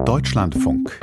Deutschlandfunk.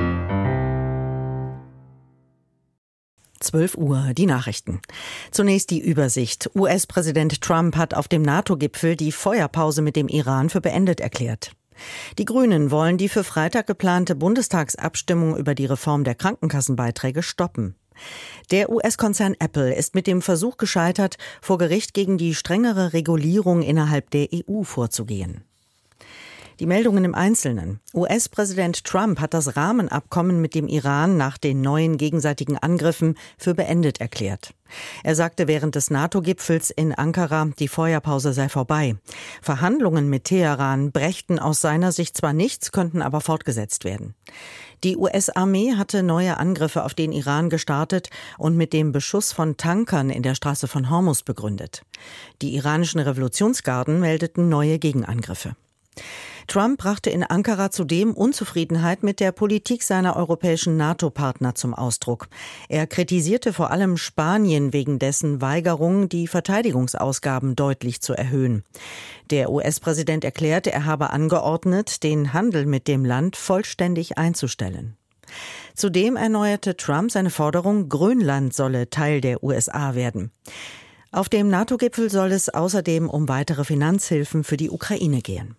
12 Uhr, die Nachrichten. Zunächst die Übersicht. US-Präsident Trump hat auf dem NATO-Gipfel die Feuerpause mit dem Iran für beendet erklärt. Die Grünen wollen die für Freitag geplante Bundestagsabstimmung über die Reform der Krankenkassenbeiträge stoppen. Der US-Konzern Apple ist mit dem Versuch gescheitert, vor Gericht gegen die strengere Regulierung innerhalb der EU vorzugehen. Die Meldungen im Einzelnen. US-Präsident Trump hat das Rahmenabkommen mit dem Iran nach den neuen gegenseitigen Angriffen für beendet erklärt. Er sagte während des NATO-Gipfels in Ankara, die Feuerpause sei vorbei. Verhandlungen mit Teheran brächten aus seiner Sicht zwar nichts, könnten aber fortgesetzt werden. Die US-Armee hatte neue Angriffe auf den Iran gestartet und mit dem Beschuss von Tankern in der Straße von Hormuz begründet. Die iranischen Revolutionsgarden meldeten neue Gegenangriffe. Trump brachte in Ankara zudem Unzufriedenheit mit der Politik seiner europäischen NATO-Partner zum Ausdruck. Er kritisierte vor allem Spanien wegen dessen Weigerung, die Verteidigungsausgaben deutlich zu erhöhen. Der US-Präsident erklärte, er habe angeordnet, den Handel mit dem Land vollständig einzustellen. Zudem erneuerte Trump seine Forderung, Grönland solle Teil der USA werden. Auf dem NATO-Gipfel soll es außerdem um weitere Finanzhilfen für die Ukraine gehen.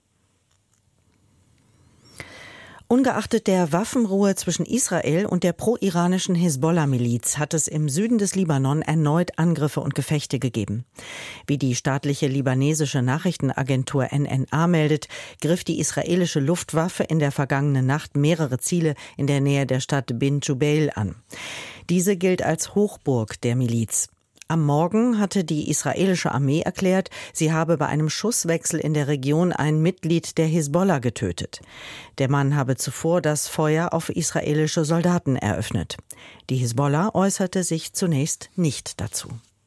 Ungeachtet der Waffenruhe zwischen Israel und der pro-iranischen Hisbollah-Miliz hat es im Süden des Libanon erneut Angriffe und Gefechte gegeben. Wie die staatliche libanesische Nachrichtenagentur NNA meldet, griff die israelische Luftwaffe in der vergangenen Nacht mehrere Ziele in der Nähe der Stadt Bin Jubail an. Diese gilt als Hochburg der Miliz. Am Morgen hatte die israelische Armee erklärt, sie habe bei einem Schusswechsel in der Region ein Mitglied der Hisbollah getötet. Der Mann habe zuvor das Feuer auf israelische Soldaten eröffnet. Die Hisbollah äußerte sich zunächst nicht dazu.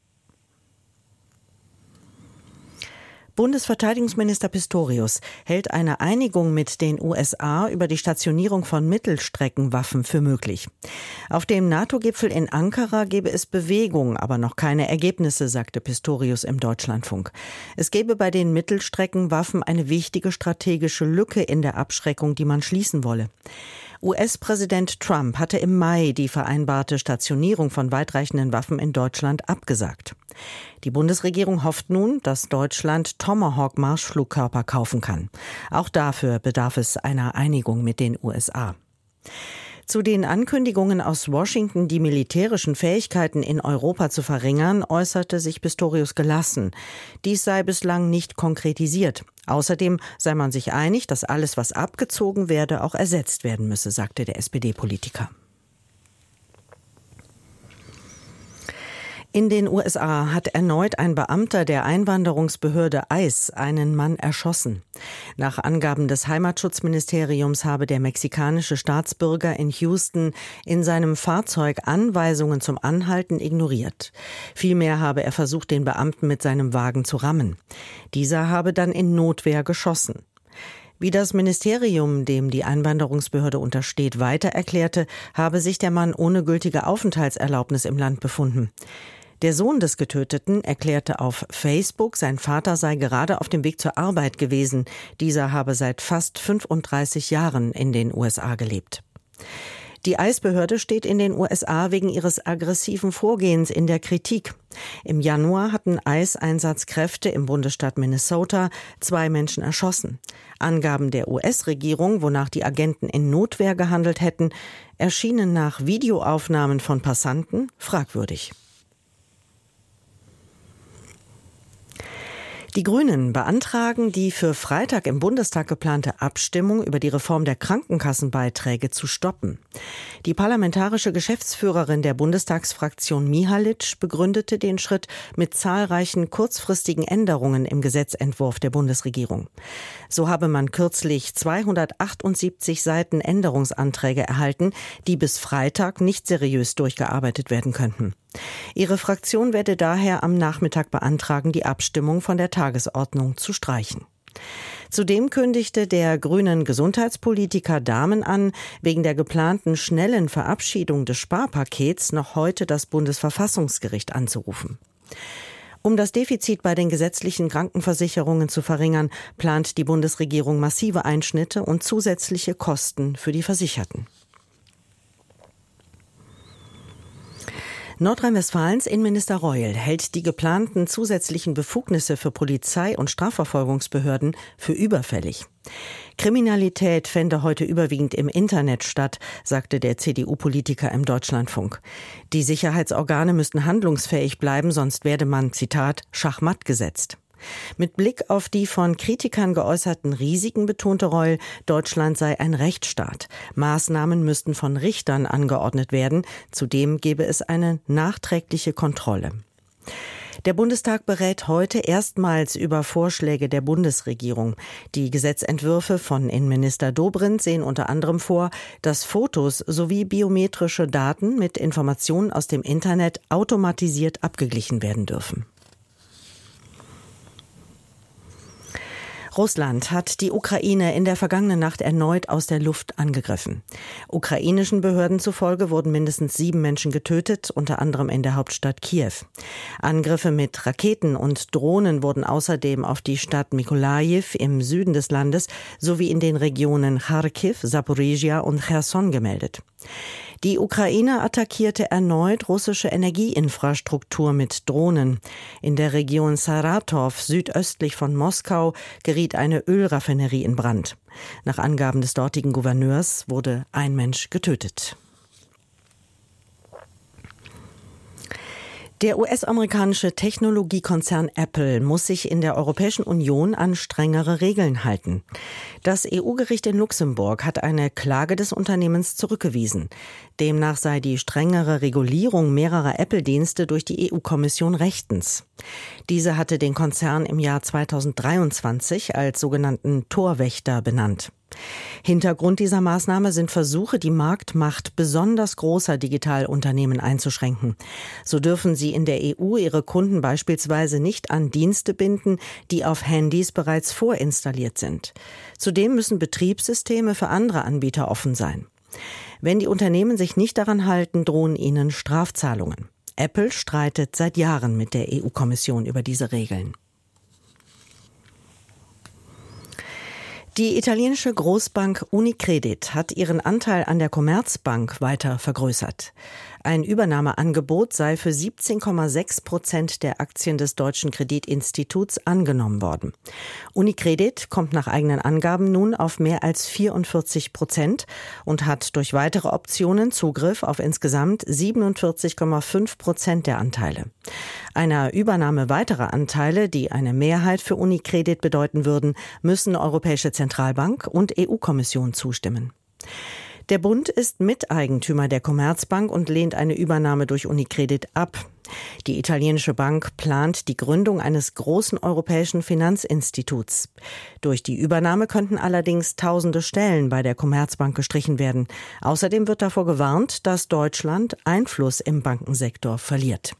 Bundesverteidigungsminister Pistorius hält eine Einigung mit den USA über die Stationierung von Mittelstreckenwaffen für möglich. Auf dem NATO-Gipfel in Ankara gebe es Bewegung, aber noch keine Ergebnisse, sagte Pistorius im Deutschlandfunk. Es gebe bei den Mittelstreckenwaffen eine wichtige strategische Lücke in der Abschreckung, die man schließen wolle. US-Präsident Trump hatte im Mai die vereinbarte Stationierung von weitreichenden Waffen in Deutschland abgesagt. Die Bundesregierung hofft nun, dass Deutschland Tomahawk-Marschflugkörper kaufen kann. Auch dafür bedarf es einer Einigung mit den USA. Zu den Ankündigungen aus Washington, die militärischen Fähigkeiten in Europa zu verringern, äußerte sich Pistorius gelassen. Dies sei bislang nicht konkretisiert. Außerdem sei man sich einig, dass alles, was abgezogen werde, auch ersetzt werden müsse, sagte der SPD-Politiker. In den USA hat erneut ein Beamter der Einwanderungsbehörde ICE einen Mann erschossen. Nach Angaben des Heimatschutzministeriums habe der mexikanische Staatsbürger in Houston in seinem Fahrzeug Anweisungen zum Anhalten ignoriert. Vielmehr habe er versucht, den Beamten mit seinem Wagen zu rammen. Dieser habe dann in Notwehr geschossen. Wie das Ministerium, dem die Einwanderungsbehörde untersteht, weiter erklärte, habe sich der Mann ohne gültige Aufenthaltserlaubnis im Land befunden. Der Sohn des Getöteten erklärte auf Facebook, sein Vater sei gerade auf dem Weg zur Arbeit gewesen. Dieser habe seit fast 35 Jahren in den USA gelebt. Die ICE-Behörde steht in den USA wegen ihres aggressiven Vorgehens in der Kritik. Im Januar hatten ICE-Einsatzkräfte im Bundesstaat Minnesota 2 Menschen erschossen. Angaben der US-Regierung, wonach die Agenten in Notwehr gehandelt hätten, erschienen nach Videoaufnahmen von Passanten fragwürdig. Die Grünen beantragen, die für Freitag im Bundestag geplante Abstimmung über die Reform der Krankenkassenbeiträge zu stoppen. Die parlamentarische Geschäftsführerin der Bundestagsfraktion Mihalic begründete den Schritt mit zahlreichen kurzfristigen Änderungen im Gesetzentwurf der Bundesregierung. So habe man kürzlich 278 Seiten Änderungsanträge erhalten, die bis Freitag nicht seriös durchgearbeitet werden könnten. Ihre Fraktion werde daher am Nachmittag beantragen, die Abstimmung von der Tagesordnung zu streichen. Zudem kündigte der grünen Gesundheitspolitiker Dahmen an, wegen der geplanten schnellen Verabschiedung des Sparpakets noch heute das Bundesverfassungsgericht anzurufen. Um das Defizit bei den gesetzlichen Krankenversicherungen zu verringern, plant die Bundesregierung massive Einschnitte und zusätzliche Kosten für die Versicherten. Nordrhein-Westfalens Innenminister Reul hält die geplanten zusätzlichen Befugnisse für Polizei und Strafverfolgungsbehörden für überfällig. Kriminalität fände heute überwiegend im Internet statt, sagte der CDU-Politiker im Deutschlandfunk. Die Sicherheitsorgane müssten handlungsfähig bleiben, sonst werde man, Zitat, Schachmatt gesetzt. Mit Blick auf die von Kritikern geäußerten Risiken betonte Reul, Deutschland sei ein Rechtsstaat. Maßnahmen müssten von Richtern angeordnet werden. Zudem gebe es eine nachträgliche Kontrolle. Der Bundestag berät heute erstmals über Vorschläge der Bundesregierung. Die Gesetzentwürfe von Innenminister Dobrindt sehen unter anderem vor, dass Fotos sowie biometrische Daten mit Informationen aus dem Internet automatisiert abgeglichen werden dürfen. Russland hat die Ukraine in der vergangenen Nacht erneut aus der Luft angegriffen. Ukrainischen Behörden zufolge wurden mindestens 7 Menschen getötet, unter anderem in der Hauptstadt Kiew. Angriffe mit Raketen und Drohnen wurden außerdem auf die Stadt Mykolajiw im Süden des Landes sowie in den Regionen Charkiw, Saporizhia und Cherson gemeldet. Die Ukraine attackierte erneut russische Energieinfrastruktur mit Drohnen. In der Region Saratow, südöstlich von Moskau, geriet eine Ölraffinerie in Brand. Nach Angaben des dortigen Gouverneurs wurde ein Mensch getötet. Der US-amerikanische Technologiekonzern Apple muss sich in der Europäischen Union an strengere Regeln halten. Das EU-Gericht in Luxemburg hat eine Klage des Unternehmens zurückgewiesen. Demnach sei die strengere Regulierung mehrerer Apple-Dienste durch die EU-Kommission rechtens. Diese hatte den Konzern im Jahr 2023 als sogenannten Torwächter benannt. Hintergrund dieser Maßnahme sind Versuche, die Marktmacht besonders großer Digitalunternehmen einzuschränken. So dürfen sie in der EU ihre Kunden beispielsweise nicht an Dienste binden, die auf Handys bereits vorinstalliert sind. Zudem müssen Betriebssysteme für andere Anbieter offen sein. Wenn die Unternehmen sich nicht daran halten, drohen ihnen Strafzahlungen. Apple streitet seit Jahren mit der EU-Kommission über diese Regeln. Die italienische Großbank Unicredit hat ihren Anteil an der Commerzbank weiter vergrößert. Ein Übernahmeangebot sei für 17,6% der Aktien des deutschen Kreditinstituts angenommen worden. Unicredit kommt nach eigenen Angaben nun auf mehr als 44% und hat durch weitere Optionen Zugriff auf insgesamt 47,5% der Anteile. Einer Übernahme weiterer Anteile, die eine Mehrheit für Unicredit bedeuten würden, müssen Europäische Zentralbank und EU-Kommission zustimmen. Der Bund ist Miteigentümer der Commerzbank und lehnt eine Übernahme durch Unicredit ab. Die italienische Bank plant die Gründung eines großen europäischen Finanzinstituts. Durch die Übernahme könnten allerdings tausende Stellen bei der Commerzbank gestrichen werden. Außerdem wird davor gewarnt, dass Deutschland Einfluss im Bankensektor verliert.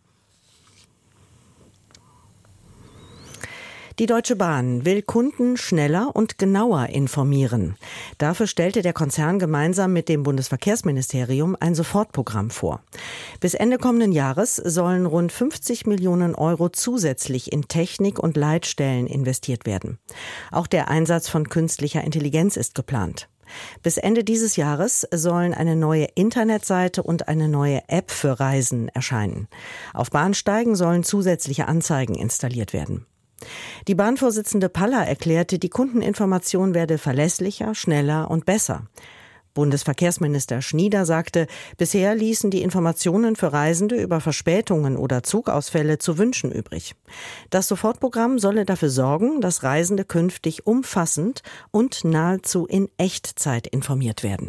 Die Deutsche Bahn will Kunden schneller und genauer informieren. Dafür stellte der Konzern gemeinsam mit dem Bundesverkehrsministerium ein Sofortprogramm vor. Bis Ende kommenden Jahres sollen rund 50 Millionen Euro zusätzlich in Technik und Leitstellen investiert werden. Auch der Einsatz von künstlicher Intelligenz ist geplant. Bis Ende dieses Jahres sollen eine neue Internetseite und eine neue App für Reisen erscheinen. Auf Bahnsteigen sollen zusätzliche Anzeigen installiert werden. Die Bahnvorsitzende Paller erklärte, die Kundeninformation werde verlässlicher, schneller und besser. Bundesverkehrsminister Schnieder sagte, bisher ließen die Informationen für Reisende über Verspätungen oder Zugausfälle zu wünschen übrig. Das Sofortprogramm solle dafür sorgen, dass Reisende künftig umfassend und nahezu in Echtzeit informiert werden.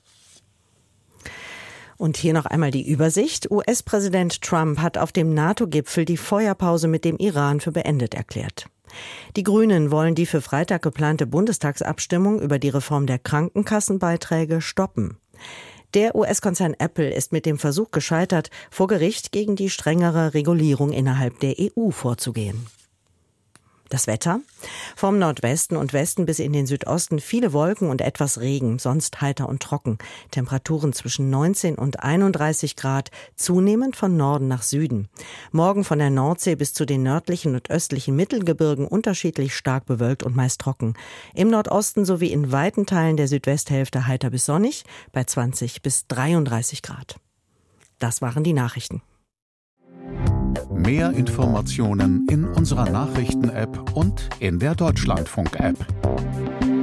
Und hier noch einmal die Übersicht. US-Präsident Trump hat auf dem NATO-Gipfel die Feuerpause mit dem Iran für beendet erklärt. Die Grünen wollen die für Freitag geplante Bundestagsabstimmung über die Reform der Krankenkassenbeiträge stoppen. Der US-Konzern Apple ist mit dem Versuch gescheitert, vor Gericht gegen die strengere Regulierung innerhalb der EU vorzugehen. Das Wetter? Vom Nordwesten und Westen bis in den Südosten viele Wolken und etwas Regen, sonst heiter und trocken. Temperaturen zwischen 19 und 31 Grad, zunehmend von Norden nach Süden. Morgen von der Nordsee bis zu den nördlichen und östlichen Mittelgebirgen unterschiedlich stark bewölkt und meist trocken. Im Nordosten sowie in weiten Teilen der Südwesthälfte heiter bis sonnig, bei 20 bis 33 Grad. Das waren die Nachrichten. Mehr Informationen in unserer Nachrichten-App und in der Deutschlandfunk-App.